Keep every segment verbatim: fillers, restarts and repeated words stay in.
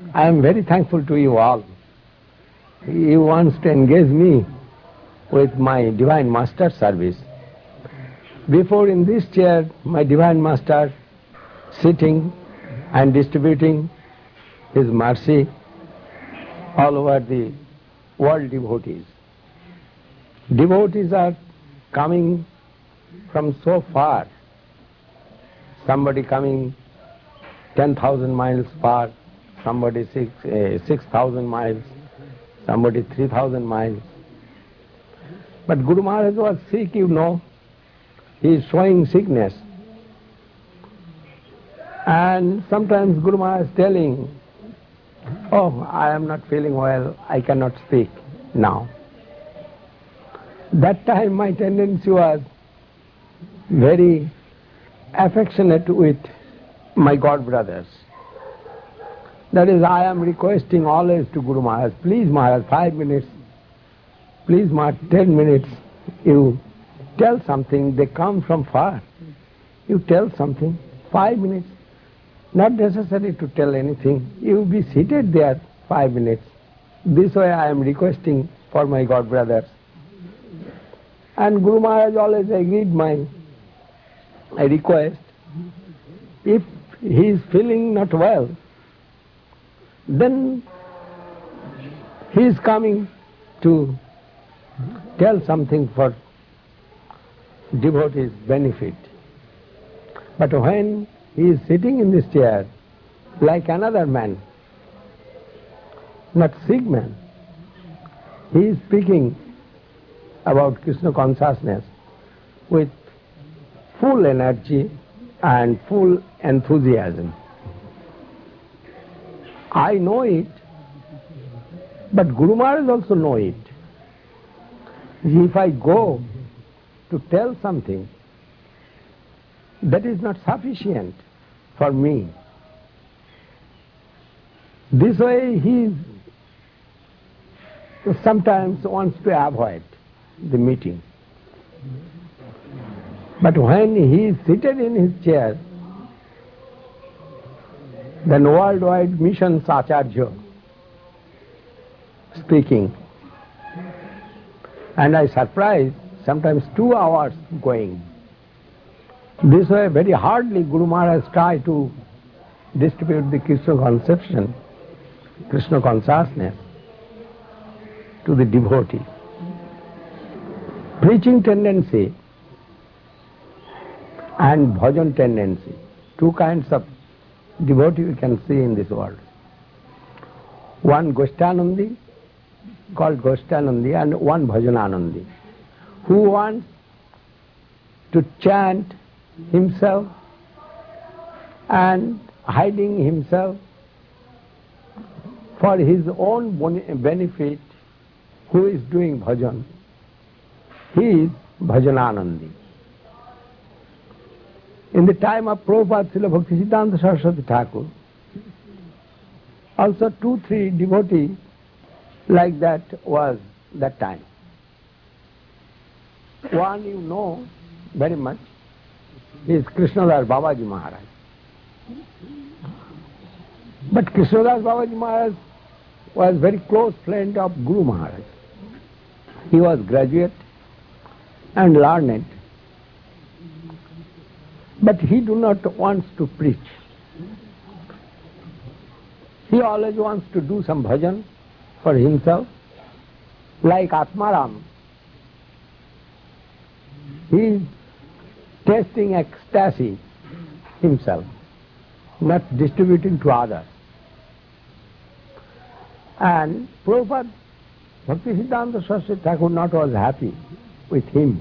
I am very thankful to you all. You wants to engage me with my Divine Master service. Before in this chair, my Divine Master sitting and distributing His mercy all over the world devotees. Devotees are coming from so far. Somebody coming ten thousand miles far, somebody six uh, six thousand miles, somebody three thousand miles. But Guru Maharaj was sick, you know. He is showing sickness. And sometimes Guru Maharaj is telling, oh, I am not feeling well, I cannot speak now. That time my tendency was very affectionate with my God brothers. That is, I am requesting always to Guru Maharaj, please Maharaj, five minutes, please Maharaj, ten minutes, you tell something, they come from far. You tell something, five minutes, not necessary to tell anything. You be seated there five minutes. This way I am requesting for my God brothers. And Guru Maharaj always agreed my request. If he is feeling not well, then he is coming to tell something for devotees' benefit. But when he is sitting in this chair like another man, not sick man, he is speaking about Krishna consciousness with full energy and full enthusiasm. I know it, but Guru Maharaj also know it. If I go to tell something, that is not sufficient for me. This way he sometimes wants to avoid the meeting. But when he is seated in his chair, then worldwide mission Acharya speaking, and I surprise sometimes two hours going. This way very hardly Guru Maharaj try to distribute the Krishna conception, Krishna consciousness to the devotee. Preaching tendency and bhajan tendency, two kinds of devotee we can see in this world. One Goshtanandi, called Goshtanandi, and one Bhajananandi, who wants to chant himself and hiding himself for his own benefit, who is doing bhajan. He is Bhajananandi. In the time of Prabhupada, Srila Bhaktisiddhanta Saraswati Thakur, also two, three devotees like that was that time. One you know very much is Krishnadas Babaji Maharaj. But Krishnadas Babaji Maharaj was very close friend of Guru Maharaj. He was graduate and learned, but he do not want to preach. He always wants to do some bhajan for himself, like Atmaram. He is tasting ecstasy himself, not distributing to others. And Prabhupada, Bhaktisiddhanta Saraswati Thakur not was happy with him.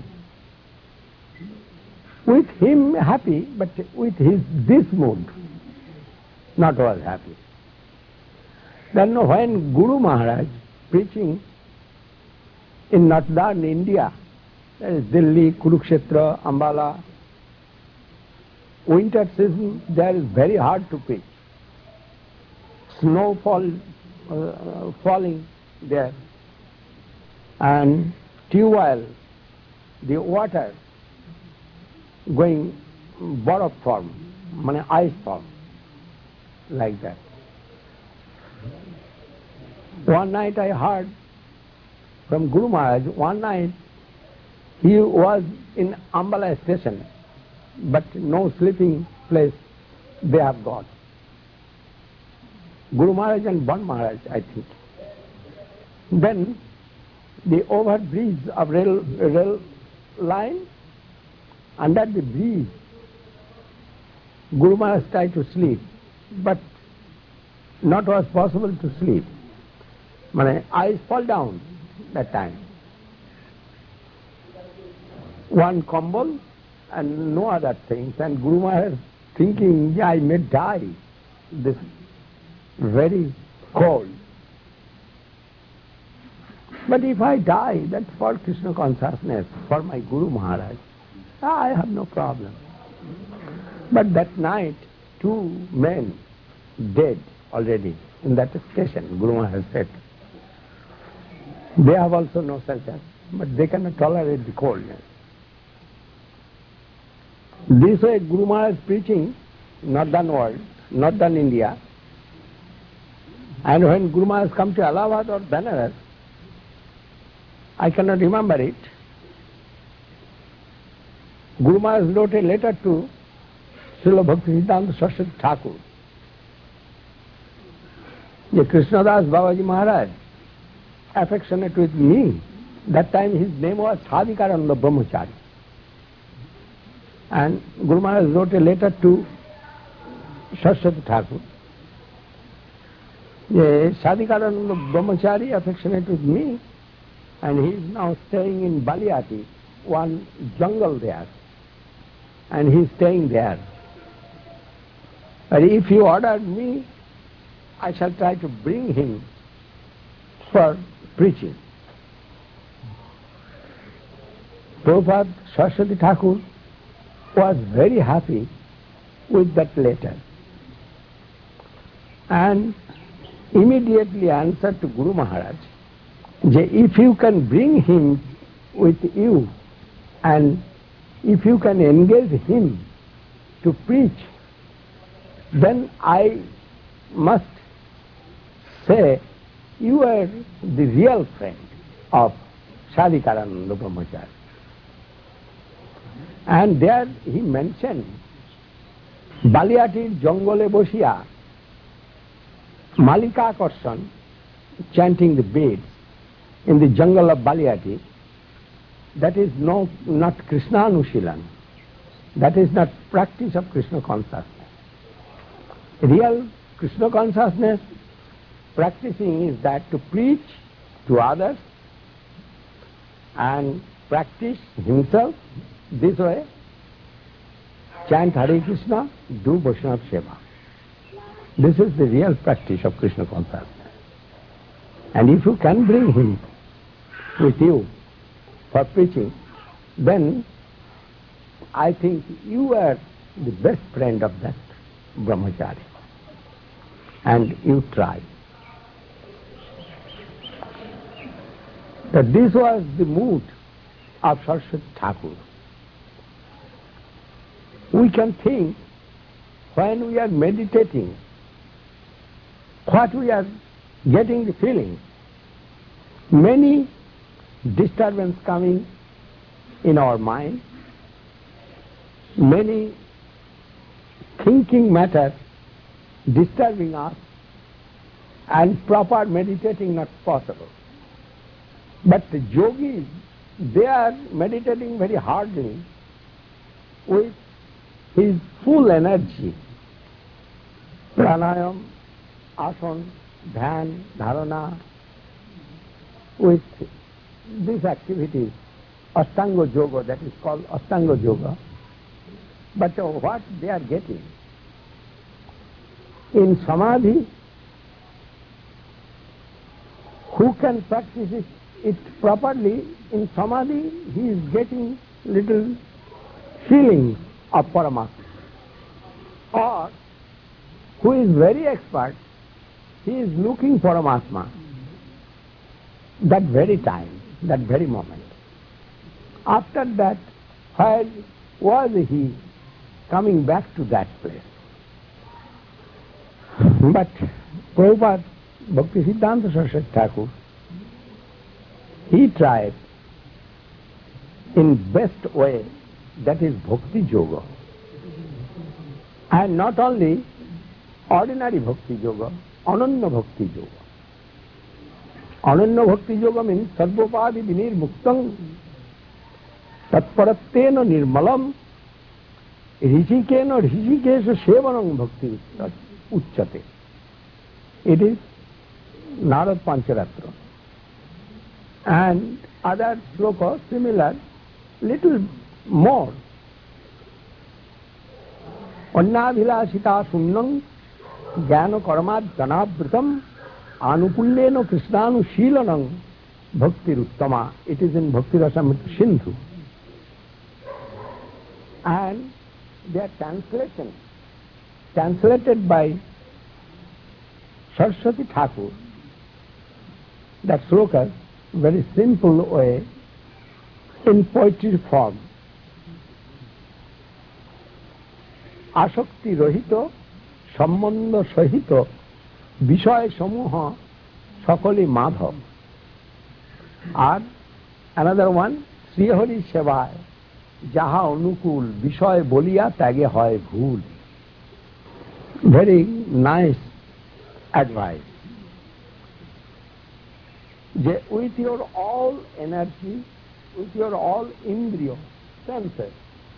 With him happy, but with his this mood not was happy. Then when Guru Maharaj preaching in Nathdar, India, that is Delhi, Kurukshetra, Ambala, winter season there is very hard to preach. Snowfall uh, falling there, and tube oil, the water going borough form, mane ice form, like that. One night I heard from Guru Maharaj, one night he was in Ambala station, but no sleeping place they have got. Guru Maharaj and Ban Maharaj, I think. Then the overbridge of rail, rail line, under the bridge, Guru Maharaj tried to sleep, but not was possible to sleep. My eyes fall down that time. One kambal and no other things, and Guru Maharaj thinking, yeah, I may die, this very cold. But if I die, that's for Krishna consciousness, for my Guru Maharaj. I have no problem. But that night, two men dead already in that station, Guru Maharaj said. They have also no shelter, but they cannot tolerate the coldness. This way Guru Maharaj preaching, northern world, northern India, and when Guru Maharaj come to Allahabad or Banaras, I cannot remember it, Guru Maharaj wrote a letter to Srila Bhaktisiddhanta Saraswati Thakur. The Krishnadas Babaji Maharaj, affectionate with me, that time his name was Sadhikaranda Brahmachari. And Guru Maharaj wrote a letter to Saraswati Thakur. The Sadhikaranda Brahmachari, affectionate with me, and he is now staying in Baliati, one jungle there, and he is staying there. But if you order me, I shall try to bring him for preaching. Prabhupada Saraswati Thakur was very happy with that letter and immediately answered to Guru Maharaj, if you can bring him with you and if you can engage him to preach, then I must say you are the real friend of Sadhikaranda Brahmachari. And there he mentioned Baliatir Jongole Bosia, Malika Korsan, chanting the beads in the jungle of Baliati. That is no, not Krishna Anushilan. That is not practice of Krishna consciousness. Real Krishna consciousness practicing is that to preach to others and practice himself this way, chant Hare Krishna, do Vaishnava Seva. This is the real practice of Krishna consciousness. And if you can bring him with you for preaching, then I think you are the best friend of that Brahmachari. And you try. That this was the mood of Saraswati Thakur. We can think when we are meditating, what we are getting the feeling, many disturbance coming in our mind, many thinking matter disturbing us, and proper meditating not possible. But the yogis, they are meditating very hardly with his full energy. Pranayam, asana, dhyan, dharana, with these activities, Ashtanga Yoga, that is called Ashtanga Yoga. But uh, what they are getting? In Samadhi, who can practice it, it properly, in Samadhi he is getting little feeling of Paramatma. Or who is very expert, he is looking for Paramatma that very time, that very moment. After that, where was he coming back to that place? But Prabhupada Bhakti Siddhanta Saraswati Thakur, he tried in best way, that is Bhakti Yoga. And not only ordinary Bhakti Yoga, Ananya Bhakti Yoga. Ananya Bhakti Yoga means Sarvopadi Vinirmuktam Tatparattena Nirmalam Rishikena Rishikesha Sevanam Bhakti Uchchate. It is Narad Pancharatra. And other slokas similar, little more. Annabhilasita sunnam jnana karmad janavritam anukullena krishnanu shilanam bhakti uttama. It is in Bhakti Rasamrita Sindhu. And their translation, translated by Saraswati Thakur, that slokas, very simple way, in poetry form. Asakti rohito, sambandha sahito, বিষয় সমূহ সকলে মাধব। আর another one, Shrihari সেবায় যাহা অনুকূল বিষয় বলিয়া ত্যাগে হয় ভুল। Very nice advice. যে with your all energy, with your all indriya, senses,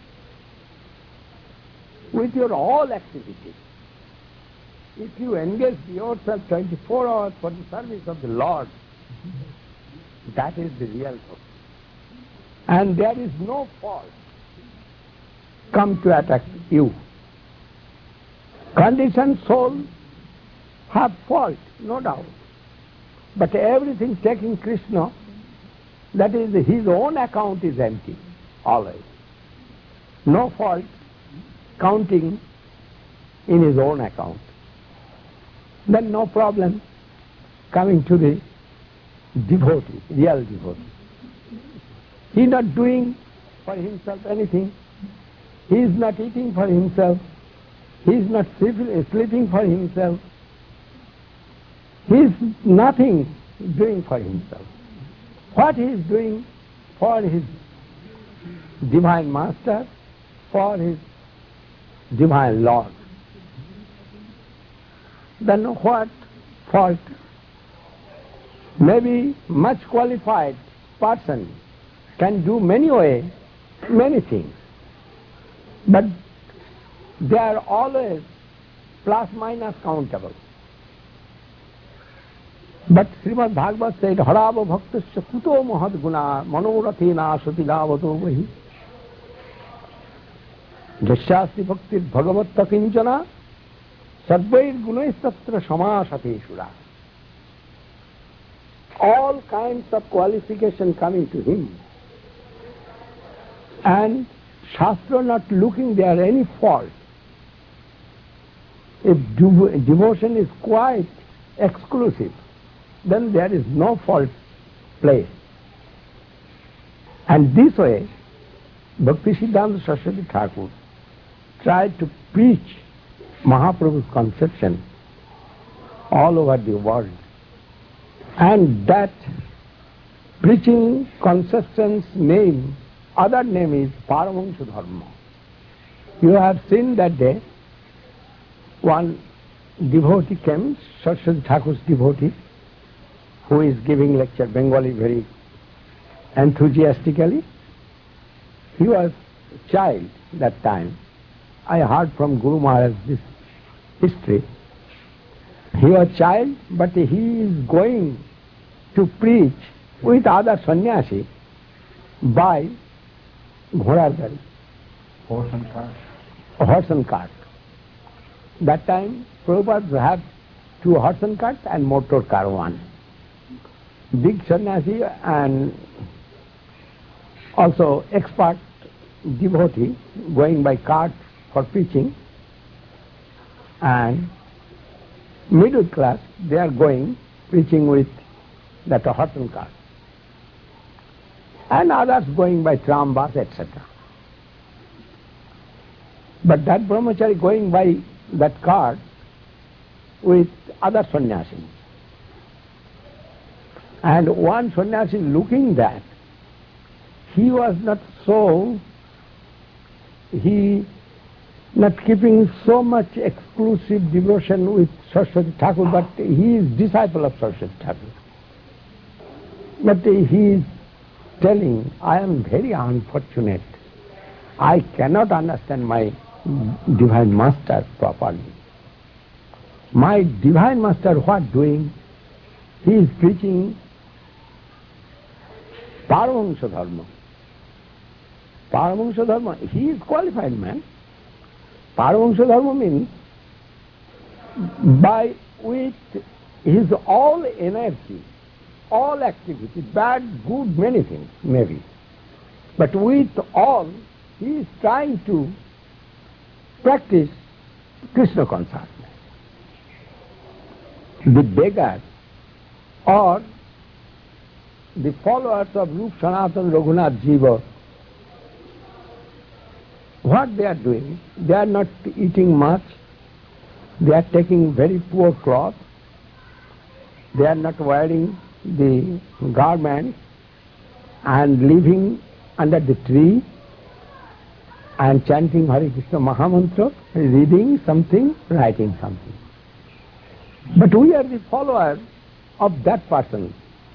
with your all activities, if you engage yourself twenty-four hours for the service of the Lord, that is the real bhakti. And there is no fault come to attack you. Conditioned souls have fault, no doubt. But everything taking Krishna, that is his own account is empty, always. No fault counting in his own account. Then no problem coming to the devotee, real devotee. He is not doing for himself anything. He is not eating for himself. He is not sleeping for himself. He is nothing doing for himself. What he is doing for his divine master, for his divine Lord. Then what fault? Maybe much qualified person can do many ways, many things. But they are always plus minus countable. But Srimad Bhagavad said, Harava bhaktasya kuto mahad guna manorathena satilavato vahi. Jasyasti bhaktir bhagavatta kinchana sarvair gunaistatra samasate shura. All kinds of qualification coming to him. And Shastra not looking there any fault. If dev devotion is quite exclusive, then there is no fault place. And this way, Bhakti Siddhanta Saraswati Thakur tried to preach Mahaprabhu's conception all over the world. And that preaching conception's name, other name is Paramahansa Dharma. You have seen that day, one devotee came, Saraswati Thakur's devotee, who is giving lecture Bengali very enthusiastically. He was a child that time. I heard from Guru Maharaj this history. He was a child, but he is going to preach with other sannyasi by Ghorar Gari. Horse and cart. Horse and cart. That time Prabhupada had two horse and cart and motor car one. Big sannyasi and also expert devotee going by cart for preaching, and middle class they are going preaching with that horse and cart, and others going by tram, bus, et cetera. But that brahmachari going by that cart with other sannyasis. And one sannyasi looking that, he was not so, he not keeping so much exclusive devotion with Saraswati Thakur, but he is disciple of Saraswati Thakur. But he is telling, I am very unfortunate. I cannot understand my divine master properly. My divine master what doing? He is preaching Paramahansa Dharma. Paramahansa Dharma, he is qualified man. Paramahansa Dharma means by with his all energy, all activity, bad, good, many things maybe. But with all, he is trying to practice Krishna consciousness. The beggar or the followers of Rup Sanatana Raghunath Jiva, what they are doing, they are not eating much, they are taking very poor cloth, they are not wearing the garments and living under the tree and chanting Hare Krishna Mahamantra, reading something, writing something. But we are the followers of that person.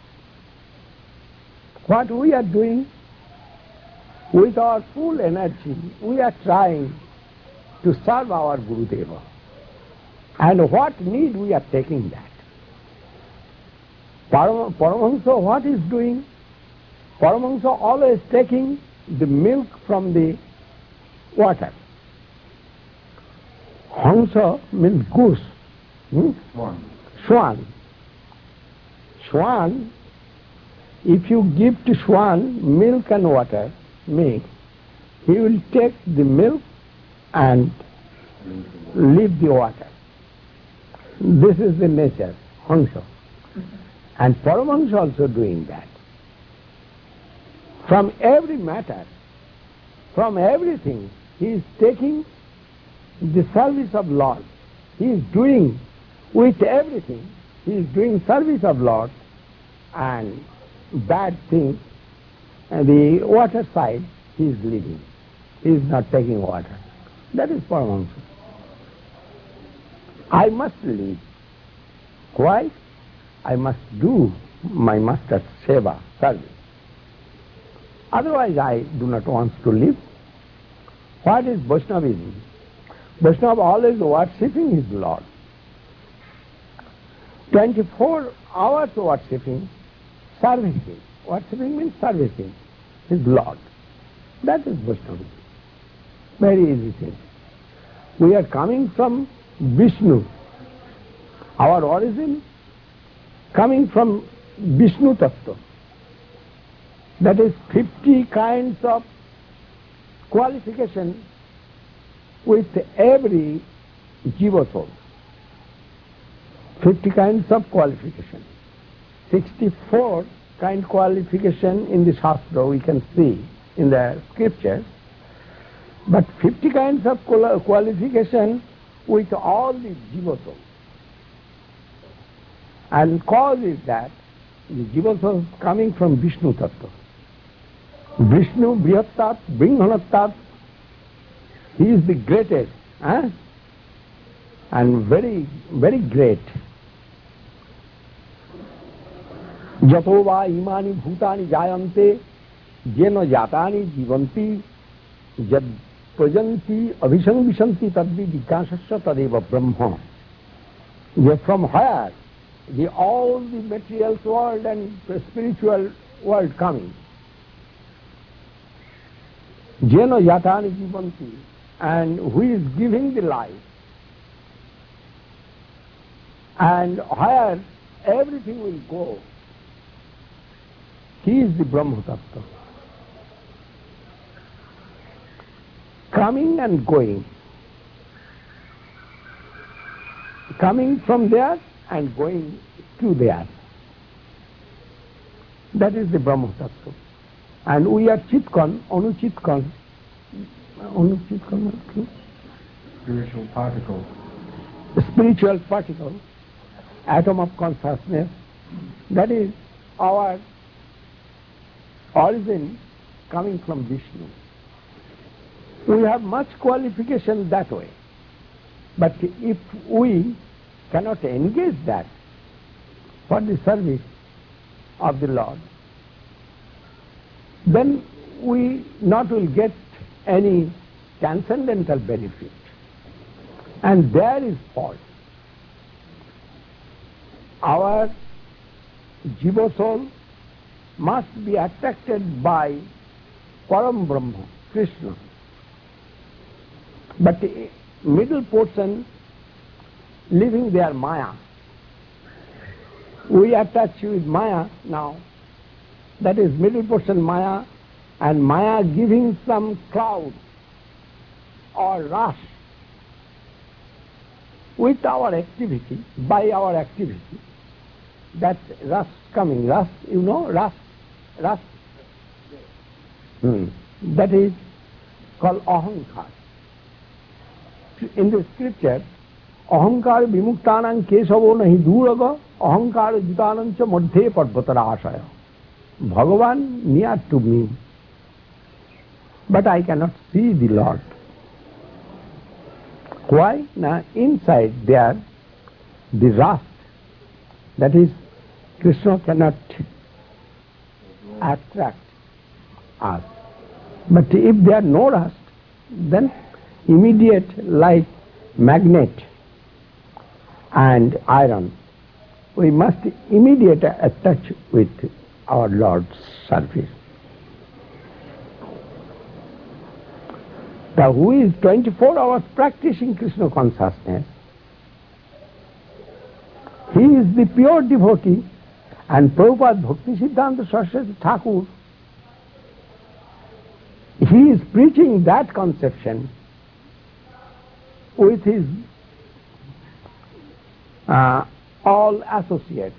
What we are doing, with our full energy, we are trying to serve our Gurudeva. And what need we are taking that. Param Paramahansa what is doing? Paramahansa always taking the milk from the water. Hansa means goose. Hmm? Swan. Swan. Swan, if you give to swan milk and water mix, he will take the milk and leave the water. This is the nature, Hansa. And Paramahansa also doing that. From every matter, from everything, he is taking the service of Lord. He is doing with everything, he is doing service of Lord, and bad things, and the water side, he is leaving. He is not taking water. That is Paramahansa. I must leave. Why? I must do my master's seva, service. Otherwise I do not want to live. What is Vaishnavism? Vaishnava always worshipping his Lord. twenty-four hours worshipping, servicing. Worshipping means servicing his Lord. That is Vaishnavism. Very easy thing. We are coming from Vishnu. Our origin coming from Vishnu Tattva. That is fifty kinds of qualification with every jiva soul. fifty kinds of qualification. sixty-four kind qualification in the Shastra we can see in the scriptures. But fifty kinds of qualification with all the jiva souls. And cause is that the jiva souls coming from Vishnu Tattva. Vishnu Brihattat, Brihmanattat, he is the greatest, eh? And very, very great. Jato va imani bhutani jayante jeno jatani jivanti jad prajanti abhishang vishanti tadvi jikasasya tadeva brahma. They from where the all the material world and the spiritual world coming. Jeno yatani jivanti, and who is giving the life, and where everything will go. He is the Brahma Tattva. Coming and going. Coming from there and going to there. That is the Brahma Tattva. And we are Chitkan, Anu Chitkan. Anu Chitkan, Spiritual particle. spiritual particle, atom of consciousness. That is our origin coming from Vishnu. We have much qualification that way. But if we cannot engage that for the service of the Lord, then we not will get any transcendental benefit. And there is fault. Our Jiva soul must be attracted by Param Brahma, Krishna. But the middle portion living their Maya. We attach with Maya now. That is middle portion Maya, and Maya giving some cloud or rush with our activity, by our activity. That rush coming, rush, you know, rush, rush. Hmm. That is called ahankar. In the scripture, ahankar vimuktanam kesavo nahi duraga, ahankar jitanam cha madhye parvatara asaya. Bhagavan near to me, but I cannot see the Lord. Why? Now inside there, the rust, that is, Krishna cannot attract us. But if there are no rust, then immediate like magnet and iron, we must immediately attach with our Lord's service. The who is twenty-four hours practicing Krishna consciousness, he is the pure devotee, and Prabhupada Bhakti Siddhanta Saraswati Thakur, he is preaching that conception with his uh, all associates.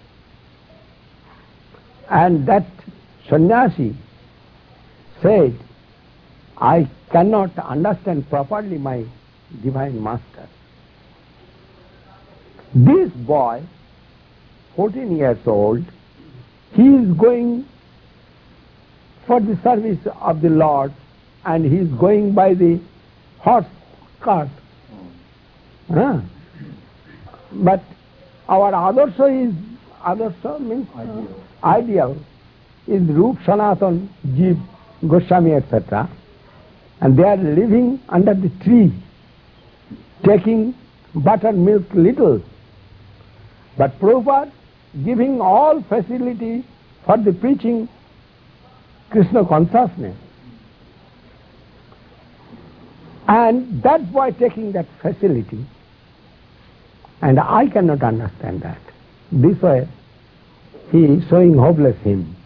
And that sannyasi said, I cannot understand properly my divine master. This boy, fourteen years old, he is going for the service of the Lord, and he is going by the horse cart. Huh? But our adarsha is, adarsha means ideal, uh, ideal is Rup, Sanatan, Jeev, Goswami, et cetera. And they are living under the tree, taking buttermilk little. But Prabhupada giving all facility for the preaching Krishna consciousness. And that boy taking that facility, and I cannot understand that. This way he is showing hopeless hymn.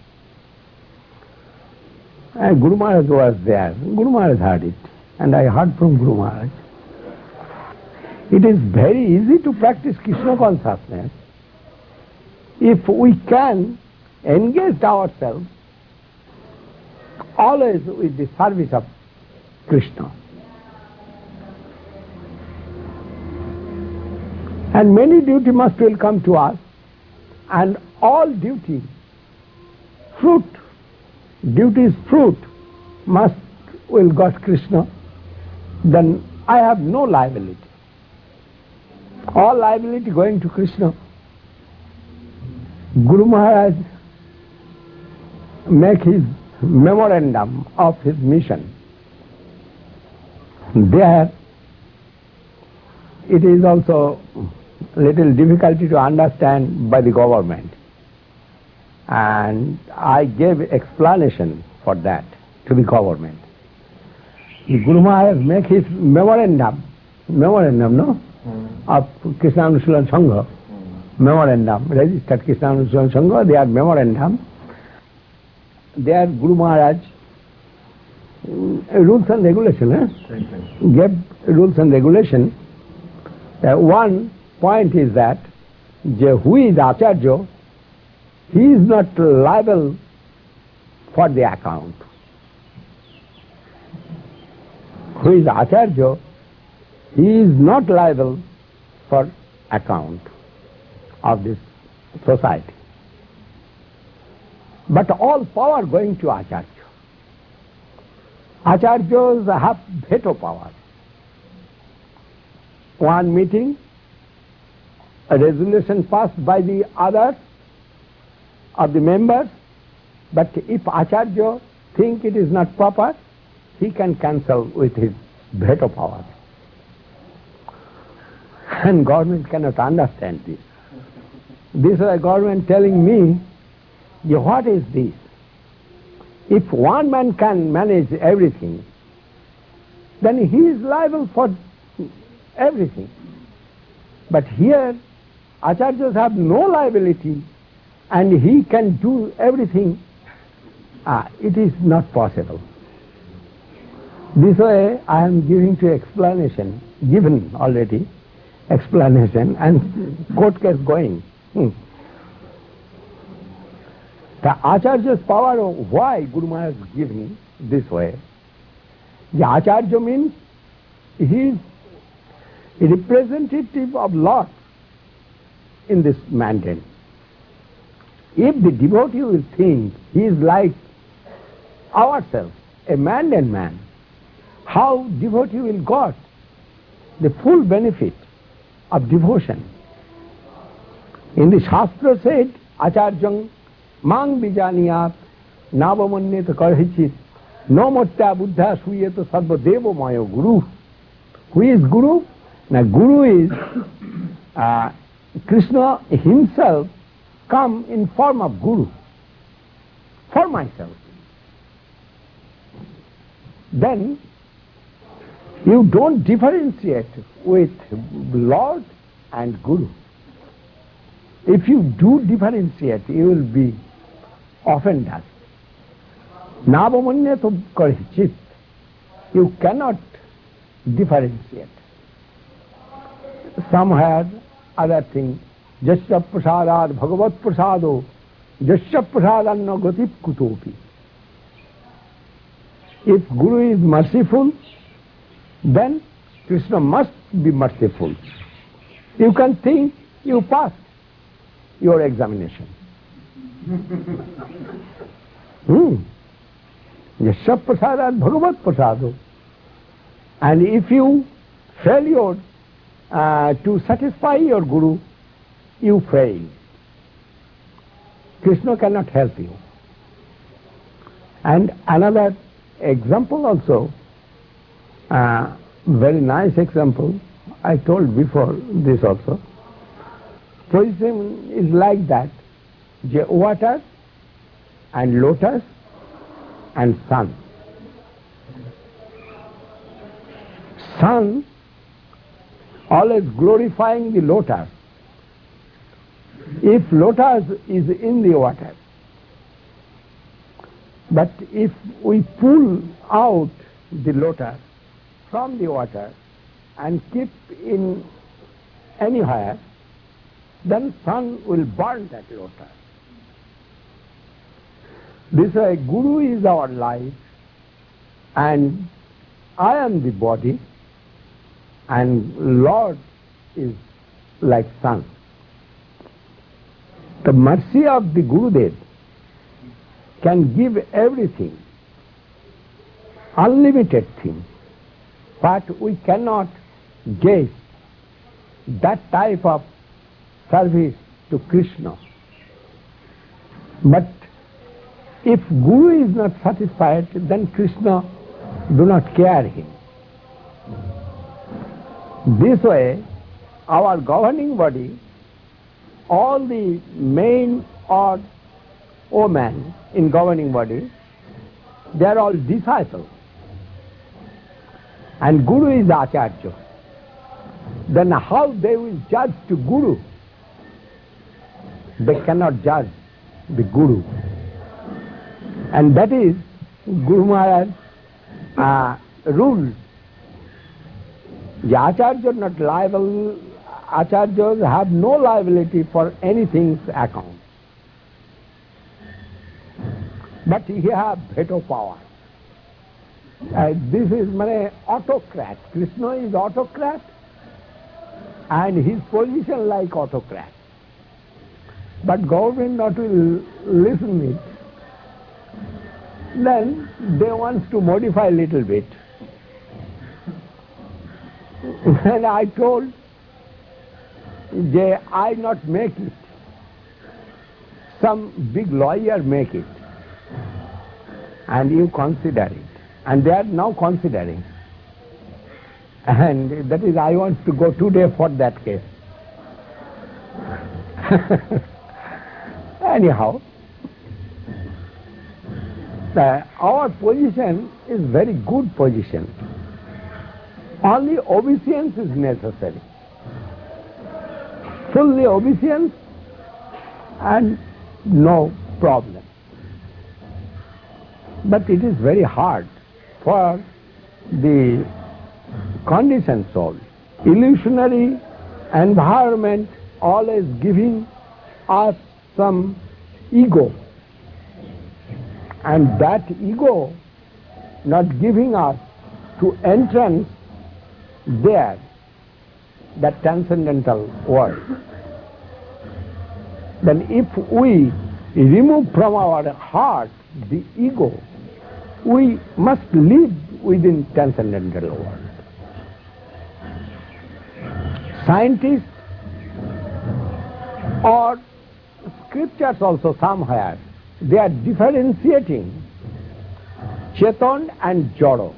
And Guru Maharaj was there. Guru Maharaj heard it, and I heard from Guru Maharaj. It is very easy to practice Krishna consciousness if we can engage ourselves always with the service of Krishna. And many duty must will come to us, and all duty, fruit, duty's fruit must will got Krishna, then I have no liability. All liability going to Krishna. Guru Maharaj make his memorandum of his mission. There it is also little difficulty to understand by the government, and I gave explanation for that to the government. The Guru Maharaj make his memorandum, memorandum, no, mm. of Krishna Anushilana Sangha, mm. memorandum, registered Krishna Anushilana Sangha, their memorandum, their Guru Maharaj uh, rules and regulation, eh? gave rules and regulation. Uh, one point is that who is Acharya, he is not liable for the account. Who is Acharya, he is not liable for account of this society. but all power going to Acharya. Acharyas have veto power. One meeting, a resolution passed by the other of the members, but if Acharya think it is not proper, he can cancel with his veto power. And government cannot understand this. This is a government telling me, yeah, what is this? If one man can manage everything, then he is liable for everything. But here, Acharyas have no liability and he can do everything. Ah, it is not possible. This way I am giving to explanation, given already explanation, and court case going. Hmm. The Acharya's power, of why Guru Maharaj is giving this way? The Acharya means he is a representative of Lord in this mandate. If the devotee will think he is like ourselves, a mandate man, how devotee will got the full benefit of devotion? In the Shastra said, Acharyang mang bijaniyat navamanyet karhichit no motya buddha suyeta sarva devo mayo guru. Who is Guru? Now Guru is uh, Krishna himself come in form of Guru for myself. Then you don't differentiate with Lord and Guru. If you do differentiate, you will be offended. Navamanyata karhichit. You cannot differentiate. Somewhere other thing, jasya prasadad bhagavat prasado jasya prasadanna gatip kutopi. If Guru is merciful, then Krishna must be merciful. You can think you passed your examination. hmm. Yasya prasadat bhagavat prasado. And if you fail uh, to satisfy your Guru, you fail. Krishna cannot help you. And another example also, uh, very nice example, I told before this also. Position is like that, water and lotus and sun. Sun always glorifying the lotus. If lotus is in the water, but if we pull out the lotus from the water and keep in anywhere, then sun will burn that lotus. This way, Guru is our life, and I am the body, and Lord is like sun. The mercy of the Gurudev can give everything, unlimited thing, but we cannot give that type of service to Krishna. But if Guru is not satisfied, then Krishna do not care him. This way, our governing body, all the men or women in governing body, they are all disciples. And Guru is Acharya. Then how they will judge to Guru? They cannot judge the Guru. And that is Guru Maharaj uh, rule. The Acharyas are not liable, Acharyas have no liability for anything's account. But he has veto power. Uh, this is my autocrat. Krishna is autocrat and his position like autocrat. But government not will listen it Then they want to modify a little bit. And I told, they, I not make it. Some big lawyer make it. And you consider it. And they are now considering. And that is, I want to go today for that case. Anyhow, the, our position is very good position. Only obeisance is necessary. Fully obeisance and no problem. But it is very hard for the conditioned soul. Illusionary environment always giving us some ego. And that ego not giving us to entrance there, that transcendental world. Then if we remove from our heart the ego, we must live within transcendental world. Scientists or scriptures also somewhere, they are differentiating Chetan and Jaro,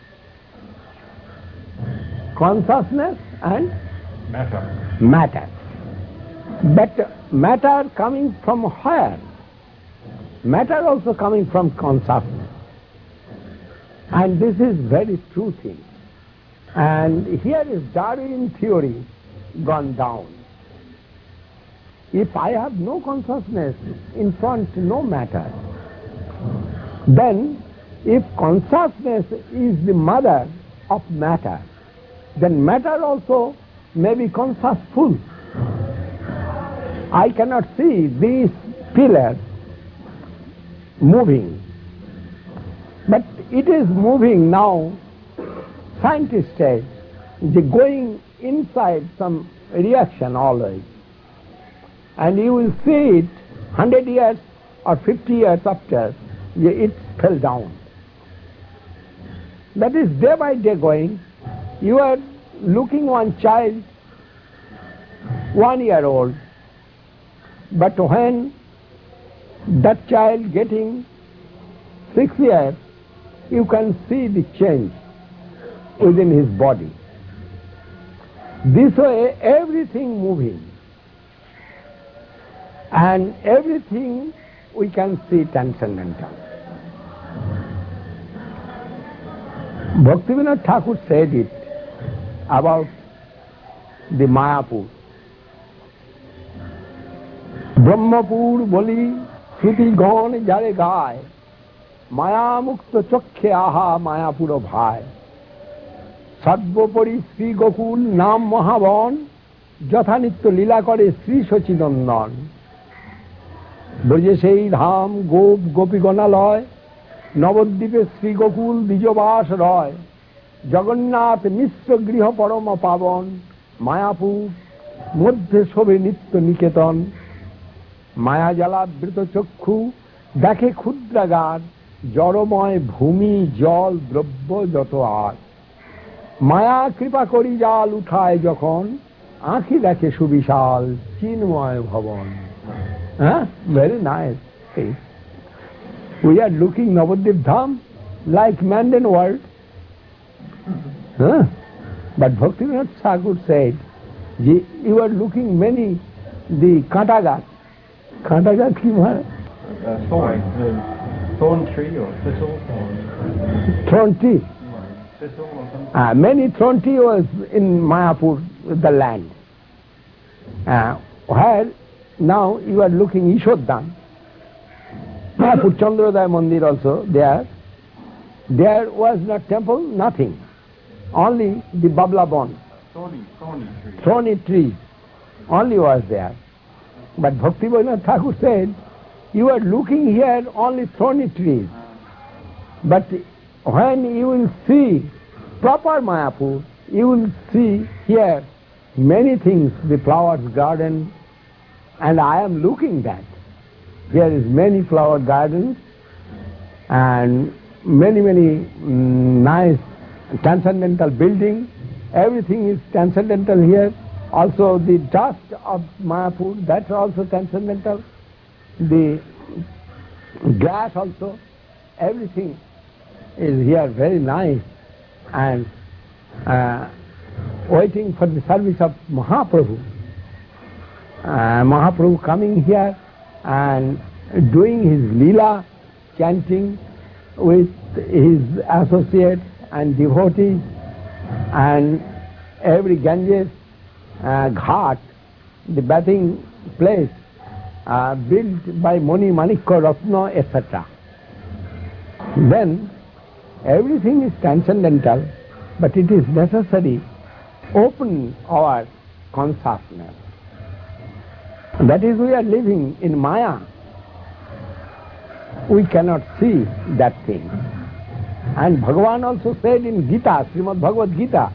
consciousness and matter. matter. But matter coming from where? Matter also coming from consciousness. And this is very true thing. And here is Darwin theory gone down. If I have no consciousness, in front no matter, then if consciousness is the mother of matter, then matter also may be consciousful. I cannot see these pillars moving, but it is moving now. Scientists say they going inside some reaction always, and you will see it hundred years or fifty years after it fell down. That is day by day going. You are looking one child, one year old, but when that child getting six years, you can see the change within his body. This way everything moving, and everything we can see transcendental. Bhaktivinoda Thakur said it about the Mayapur. Brahmapur boli Shruti Gone Jare Gai Maya Mukta Chokhe Aha Mayapuro Bhai Sadbopori Sri Gokul Nam Mahavan Jathanitya Lila Kore Sri Sochidandan Broje Sei Dham Gop Gopi Gonaloy Navadvipe Sri Gokul Bijobas Roy Jagannath Misra Griha Parama Pavan Mayapur Modhe Shobhe Nitya Niketan Maya Jala Brita Chokhu Dakhe Khudragar Joromoy Bhumi Jal Drabya Joto Ar Maya Kripa Kori Jal Uthaye Jokhon Ankhi Dakhe Subishal Chinmoy Bhavan. Huh? Very nice. Okay. We are looking Navadvip Dham like Mandan world. Huh? But Bhaktivinoda Thakur said, you are looking many the Kantagas. Kantagas ki mara? Uh, thorn, uh, thorn tree or thistle? Or Thorn tree. yeah, thistle or something? Uh, many thorn tree was in Mayapur, the land. Uh, where now you are looking Ishodhan. Mayapur Chandrodaya Mandir also there. There was not temple, nothing. Only the Bablabon. Thorny, thorny tree. Thorny tree only was there. But Bhaktivinoda Thakur said, you are looking here only thorny trees. But when you will see proper Mayapur, you will see here many things, the flowers garden, and I am looking that. There is many flower gardens, and many, many mm, nice transcendental buildings. Everything is transcendental here. Also the dust of Mayapur, that's also transcendental. The grass also, everything is here very nice, and uh, waiting for the service of Mahaprabhu. Uh, Mahaprabhu coming here and doing his Leela, chanting with his associates and devotees, and every Ganges uh, Ghat, the bathing place, uh, built by Moni Manikya Ratna, et cetera. Then everything is transcendental, but it is necessary open our consciousness. That is, we are living in Maya. We cannot see that thing. And Bhagavan also said in Gita, Srimad Bhagavad Gita,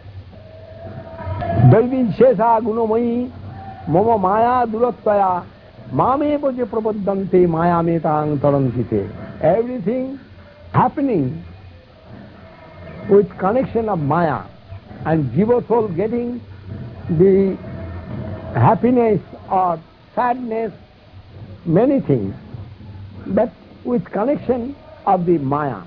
Daivi Shesha Gunomayi Mama Maya Duratvaya Mameva Je Prabodhante Maya Metang Tarantite. Everything happening with connection of Maya, and Jiva soul getting the happiness or sadness, many things, but with connection of the Maya.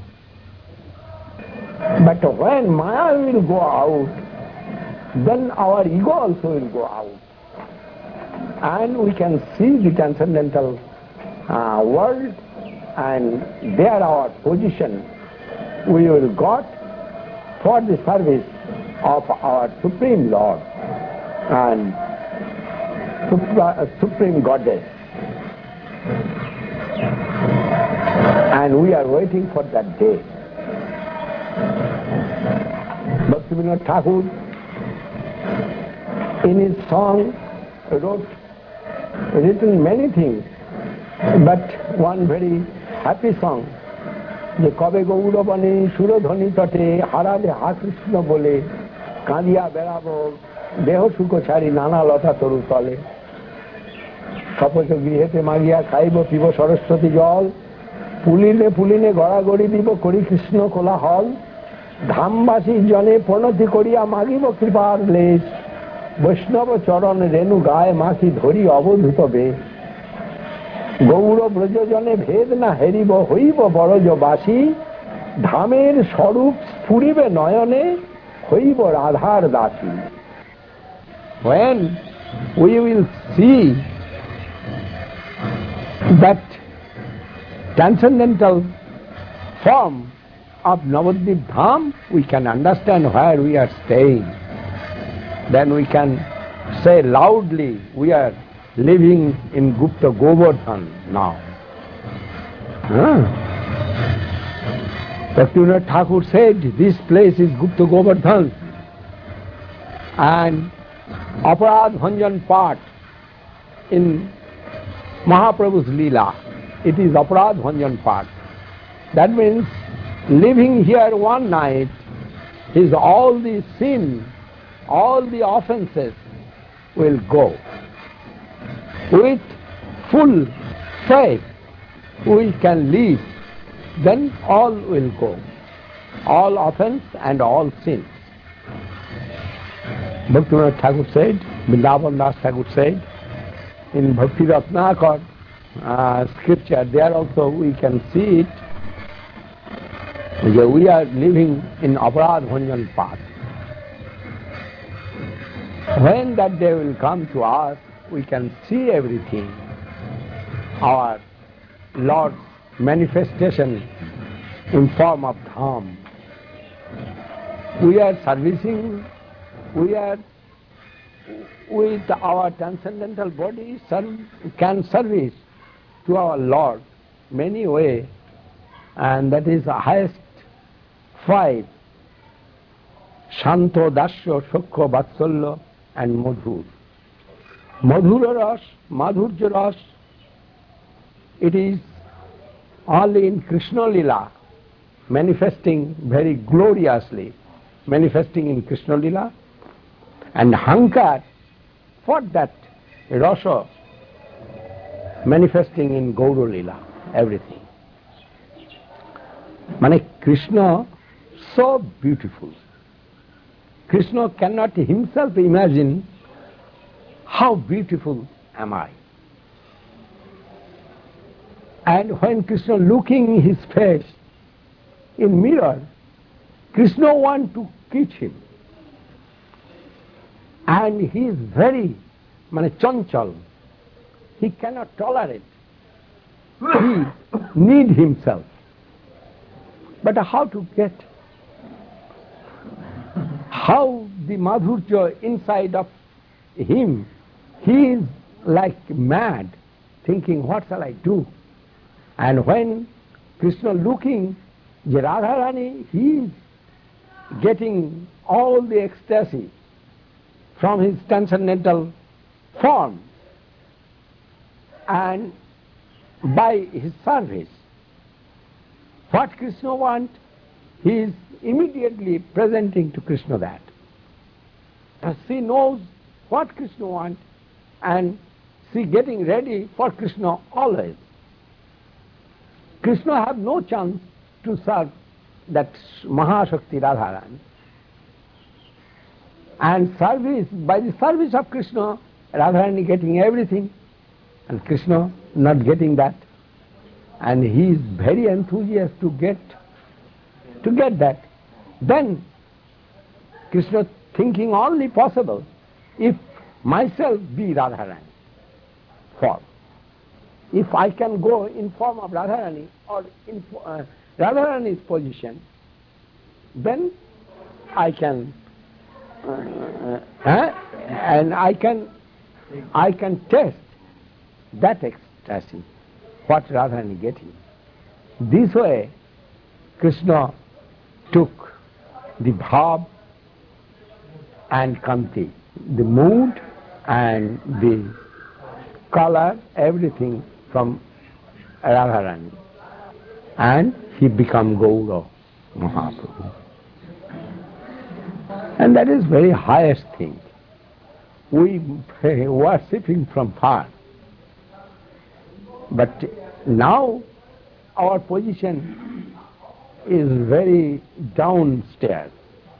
But when Maya will go out, then our ego also will go out. And we can see the transcendental uh, world, and there our position we will got for the service of our Supreme Lord and Supra, uh, Supreme Goddess. And we are waiting for that day. Bhaktivinoda Thakur, in his song, wrote, written many things, but one very happy song, যে কবে গৌরবনে সুরধ্বনি তটে হারালে হা কৃষ্ণ বলে কাঁদিয়া বেড়াবো দেহ সুখ ছাড়ি নানা লতা তরু তলে সপচ গৃহেতে মাগিয়া খাইব পিব সরস্বতী জল পুলিনে পুলিনে গড়াগড়ি দিব করি কৃষ্ণ কোলাহল ধামবাসী জনে প্রণতি করিয়া মাগিব কৃপার লেশ বৈষ্ণব চরণ রেণু গায়ে মাখি ধরি অবধূত বেশ গৌর ব্রজজনে ভেদ না হেরিব হইব বরজবাসী ধামের স্বরূপ স্ফুরিবে নয়নে হইব রাধার দাসী. When we will see that transcendental form of Navadvip Dham, we can understand where we are staying. Then we can say loudly, we are living in Gupta Govardhan now. Huh? Bhaktivinoda Thakur said, this place is Gupta Govardhan, and Aparadh Bhanjan part in Mahaprabhu's Leela, it is Aparadh Bhanjan part. That means living here one night is all the sin, all the offenses will go. With full faith we can live, then all will go, all offense and all sins. Bhaktivinoda Thakur said, Vrindavan Das Thakur said, in Bhakti Ratnakar uh, scripture, there also we can see it, that we are living in Aparadh Bhanjan path. When that day will come to us, we can see everything, our Lord's manifestation in form of Dham. We are servicing, we are with our transcendental body serve, can service to our Lord many ways, and that is the highest five, Shanto, Dasya, Shokho, Vatsalya and Madhur. Madhura Ras, Madhurya Ras, it is only in Krishna Lila, manifesting very gloriously, manifesting in Krishna Lila, and Hankar, for that Rasa, manifesting in Gaura Lila, everything. Mane Krishna so beautiful. Krishna cannot himself imagine how beautiful am I. And when Krishna looking his face in mirror, Krishna want to kiss him. And he is very mane chanchal. He cannot tolerate. He need himself. But how to get? How the madhurya inside of him, he is like mad, thinking, what shall I do? And when Krishna looking, Radharani, he is getting all the ecstasy from his transcendental form, and by his service, what Krishna wants, he is immediately presenting to Krishna that. She knows what Krishna wants, and she getting ready for Krishna always. Krishna have no chance to serve that Mahashakti Radharani. And service, by the service of Krishna, Radharani getting everything, and Krishna not getting that. And he is very enthusiastic to get to get that. Then Krishna thinking only possible if myself be Radharani form. If I can go in form of Radharani or in uh, Radharani's position, then I can uh, uh, and I can I can test that ecstasy, what Radharani getting. This way Krishna took the bhav and kanti, the mood and the color, everything from Radharani, and he become Gaura Mahaprabhu. And that is very highest thing. We worshipping from far. But now our position is very downstairs.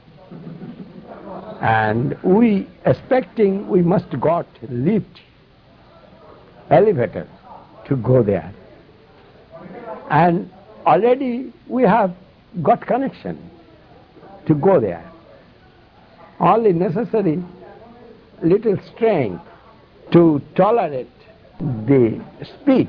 And we expecting we must got lift, elevator to go there. And already we have got connection to go there. Only necessary little strength to tolerate the speed.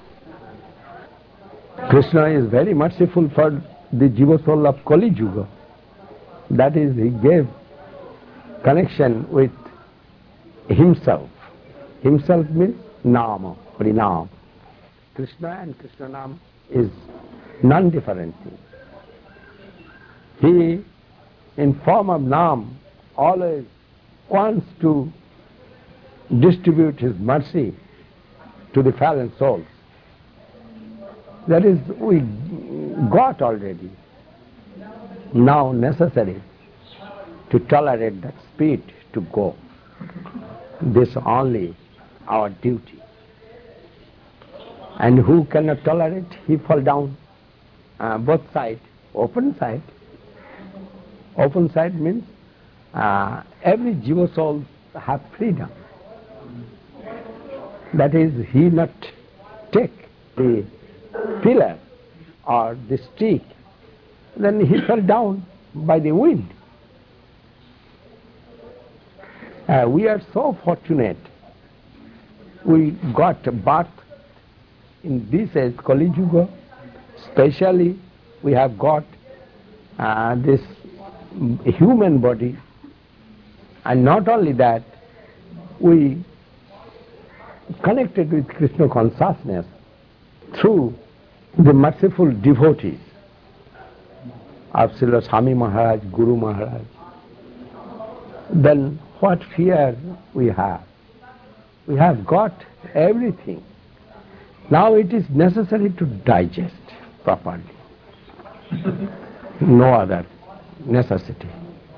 Krishna is very merciful for the jiva soul of Kali Yuga. That is, he gave connection with himself. Himself means Nama, Harinam. Krishna and Krishna Nam is non-different thing. He, in form of Nam, always wants to distribute his mercy to the fallen souls. That is, we got already. Now necessary to tolerate that speed to go. This only our duty. And who cannot tolerate, he fall down. Uh, both sides, open side. Open side means uh, every jiva soul have freedom. That is, he not take the pillar or the stick, then he fell down by the wind. Uh, we are so fortunate. We got birth in this age, Kali Yuga. Especially, we have got uh, this human body, and not only that, we connected with Krishna consciousness through the merciful devotees of Srila Swami Maharaj, Guru Maharaj. Then what fear we have? We have got everything. Now it is necessary to digest properly. No other necessity.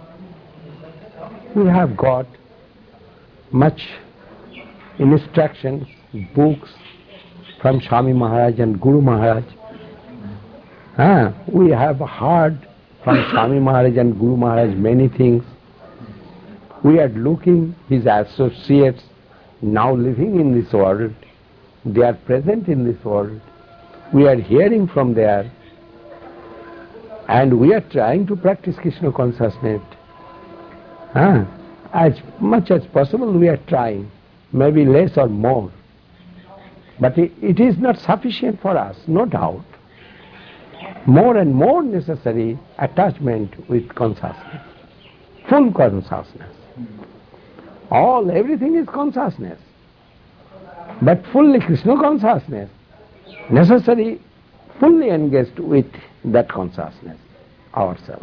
We have got much instructions, books from Swami Maharaj and Guru Maharaj. Ah, we have heard from Swami Maharaj and Guru Maharaj many things. We are looking his associates now living in this world. They are present in this world. We are hearing from there. And we are trying to practice Krishna consciousness. Ah, as much as possible we are trying, maybe less or more. But it, it is not sufficient for us, no doubt. More and more necessary attachment with consciousness, full consciousness. All, everything is consciousness. But fully Krishna consciousness, necessary, fully engaged with that consciousness, ourselves.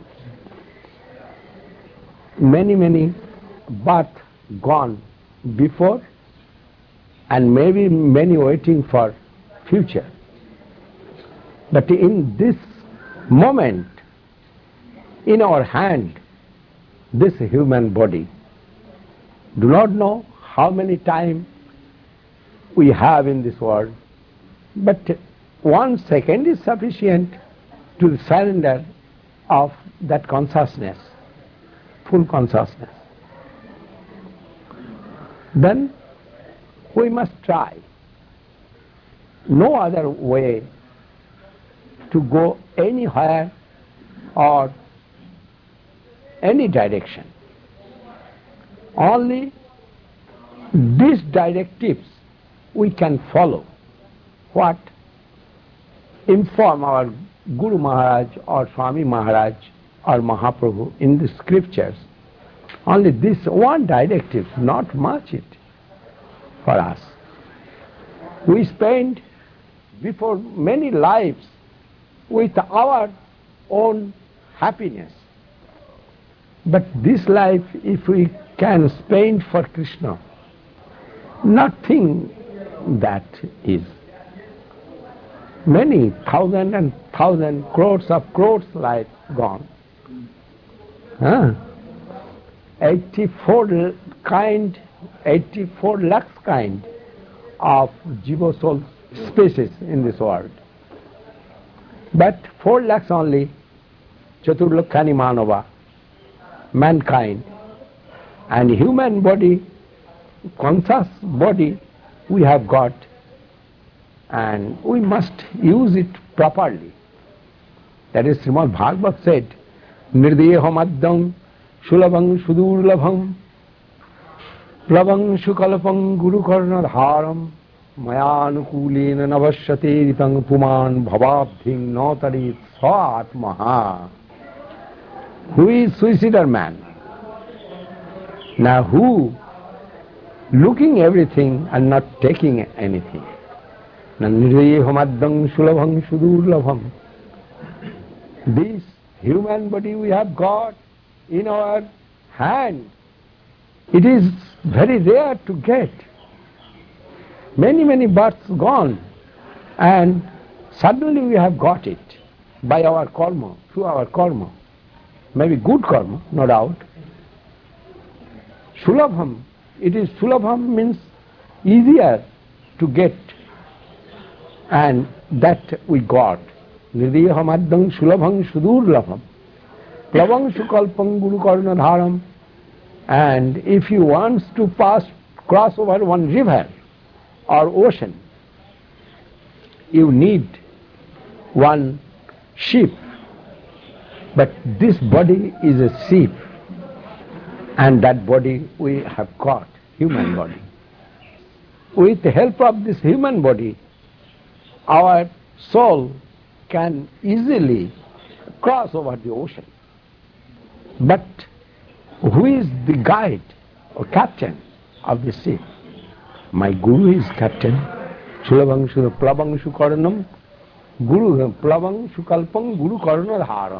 Many, many births gone before and maybe many waiting for future. But in this moment, in our hand, this human body, do not know how many time we have in this world, but one second is sufficient to the surrender of that consciousness, full consciousness. Then we must try. No other way to go anywhere or any direction. Only these directives we can follow. What? Inform our Guru Maharaj or Swami Maharaj or Mahaprabhu in the scriptures. Only this one directive, not much it for us. We spend before many lives with our own happiness. But this life, if we can spend for Krishna, nothing that is. Many thousand and thousand crores of crores life gone. Huh? eighty-four kind, eighty-four lakhs kind of jiva soul species in this world. But four lakhs only, Chaturlakhani Manava, mankind, and human body, conscious body we have got, and we must use it properly. That is, Srimad Bhagavad said, Nirdeham addam shulabham sudurlabham plavang shukalapam guru karna dharam mayanukulena navashyate ritang puman bhavabdhing notarit svatmaha. Who is suicider man? Now who looking everything and not taking anything? Nandriyehamaddam shulabham sudurlabham. This human body we have got in our hand, it is very rare to get. Many, many births gone, and suddenly we have got it by our karma, through our karma. Maybe good karma, no doubt. Sulabham, it is sulabham means easier to get, and that we got. Nidihamaddam sulabham sudurlabham plavang sukalpam guru karna dharam. And if you want to pass, cross over one river or ocean, you need one ship. But this body is a ship, and that body we have got, human body. With the help of this human body, our soul can easily cross over the ocean. But who is the guide or captain of the ship? My Guru is captain. Sulabhang plavang sukaranam Guru plavang sukalpam Guru karna dharam.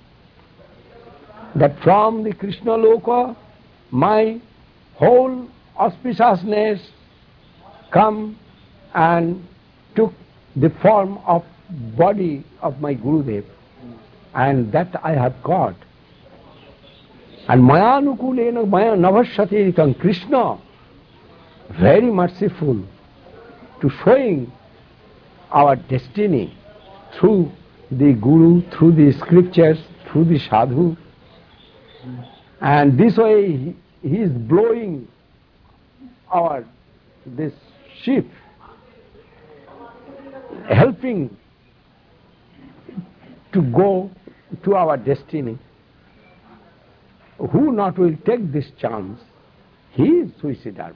That from the Krishna Loka, my whole auspiciousness come and took the form of body of my Gurudev, and that I have got. And mayanukulena maya navashyate, Krishna, very merciful to showing our destiny through the Guru, through the scriptures, through the sadhu, and this way he, he is blowing our this ship, helping to go to our destiny. Who not will take this chance? He is suicidal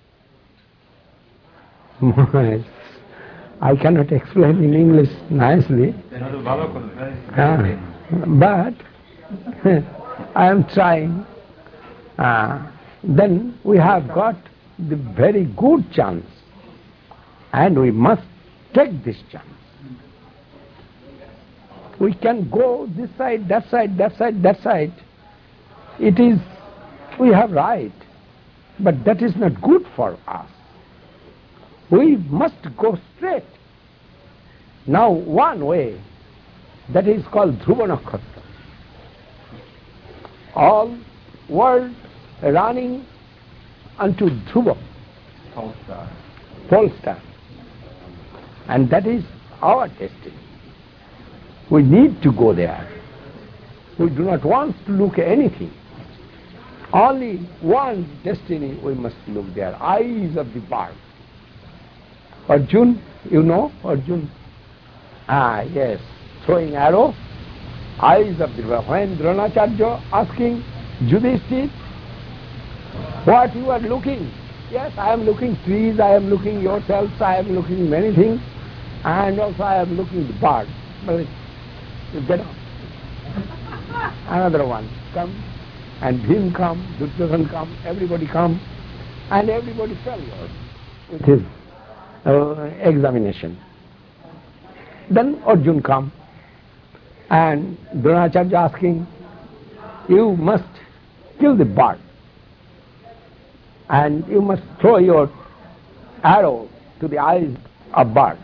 man. I cannot explain in English nicely, uh, but I am trying. Uh, then we have got the very good chance, and we must take this chance. We can go this side, that side, that side, that side. It is, we have right, but that is not good for us. We must go straight. Now one way, that is called Dhruva Nakshatra. All world running unto Dhruva, Pole star. pole star. And that is our destiny. We need to go there. We do not want to look at anything. Only one destiny we must look there, eyes of the bird. Arjun, you know Arjun? Ah, yes, throwing arrow, eyes of the bird. When Dronacharya asking Yudhishthira, what you are looking? Yes, I am looking trees, I am looking yourselves, I am looking many things, and also I am looking the bird. But you get up. Another one come, and Bhim come, Duryodhana come, everybody come, and everybody failure with his uh, examination. Then Arjun come, and Dronacharya asking, you must kill the bird, and you must throw your arrow to the eyes of bird.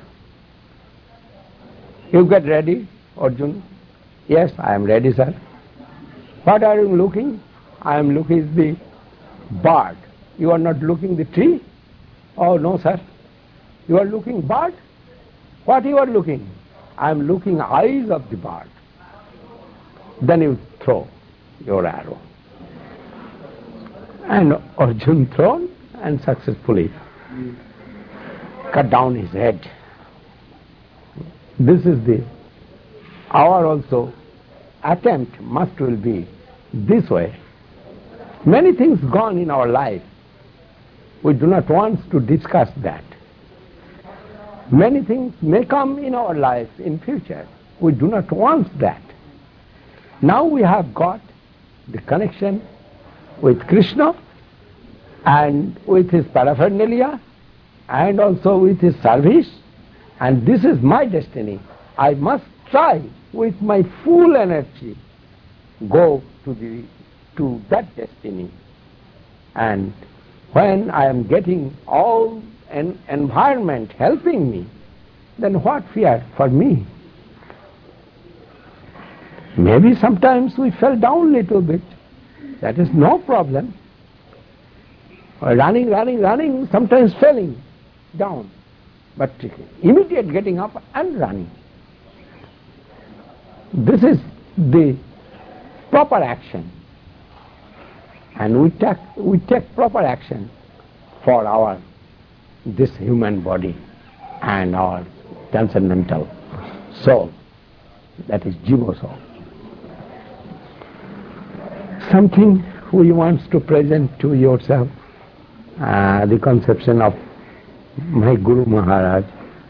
You get ready, Arjun? Yes, I am ready, sir. What are you looking? I am looking the bird. You are not looking the tree? Oh, no, sir. You are looking bird? What you are looking? I am looking eyes of the bird. Then you throw your arrow. And Arjun thrown and successfully cut down his head. This is the, our also attempt must will be this way. Many things gone in our life. We do not want to discuss that. Many things may come in our life in future. We do not want that. Now we have got the connection with Krishna and with his paraphernalia and also with his service, and this is my destiny. I must try with my full energy go to the to that destiny. And when I am getting all an environment helping me, then what fear for me? Maybe sometimes we fell down a little bit. That is no problem. Running, running, running, sometimes falling down. But immediate getting up and running. This is the proper action. And we take, we take proper action for our, this human body and our transcendental soul. That is Jiva soul. Something we want to present to yourself, uh, the conception of my Guru Maharaj.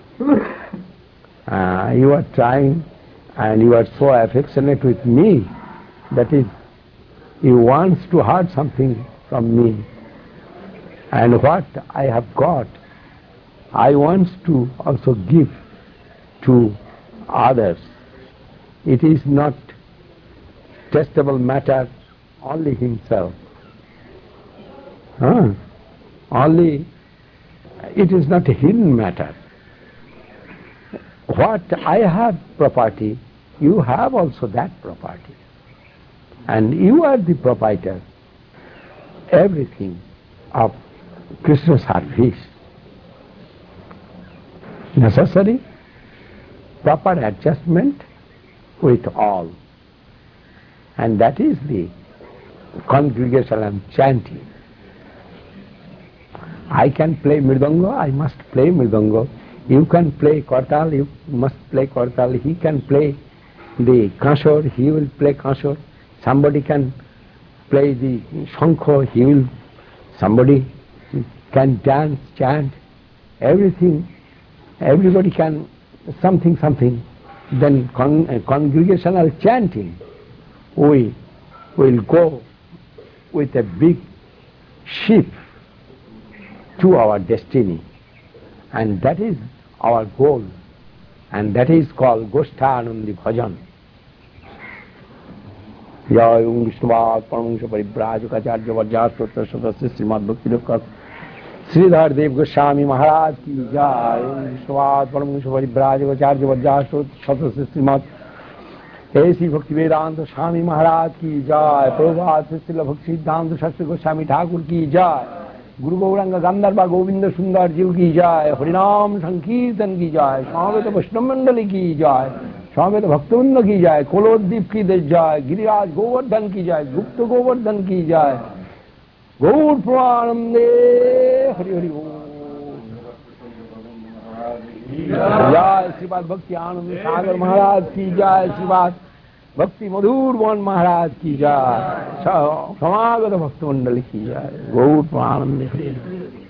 Uh, you are trying and you are so affectionate with me, that is, you want to hear something from me. And what I have got, I want to also give to others. It is not testable matter only himself. Huh? Only, it is not a hidden matter. What I have property, you have also that property. And you are the proprietor, everything of Krishna service. Necessary, proper adjustment, with all. And that is the congregational chanting. I can play mridanga, I must play mridanga. You can play kortal, you must play kortal. He can play the kanshor, he will play kanshor. Somebody can play the shankho, he will, somebody can dance, chant, everything, everybody can something, something. Then con uh, congregational chanting, we will go with a big ship to our destiny, and that is our goal, and that is called Goshthanandi Bhajan. Jai Om Vishnuvad Paramahansa Parivrajaka Varjastra Sadasya Srimad Bhakti Sridhar Dev Goswami Maharaj ki Jai. Om Vishnuvad Paramahansa Parivrajaka Varjastra Sadasya Srimad Esi Bhakti Vedanta Swami Maharaj ki Jai. Prabhupada Srila Bhakti Siddhanta Shastri Goswami Thakur ki Jai. Guru Gauranga Gandharva Govinda Sundar Jiv ki Jai. Harinam Sankirtan ki Jai. Swameta Vaishnava Mandali ki Jai. Swameta Bhaktivinoda ki Jai. Kolodip ki Jai. Giriraj Govardhan ki Jai. Gupta Govardhan ki Jai. Gaur Pramanande Hari Hari Om. Jai Srimad Bhakti Anand Sagar Maharaj ki Jai. Srimad Bhakti Madhur Mohan Maharaj ki Jai. Samagata Bhakti Mandali ki Jai. Gaur Pramanande Hari Hari.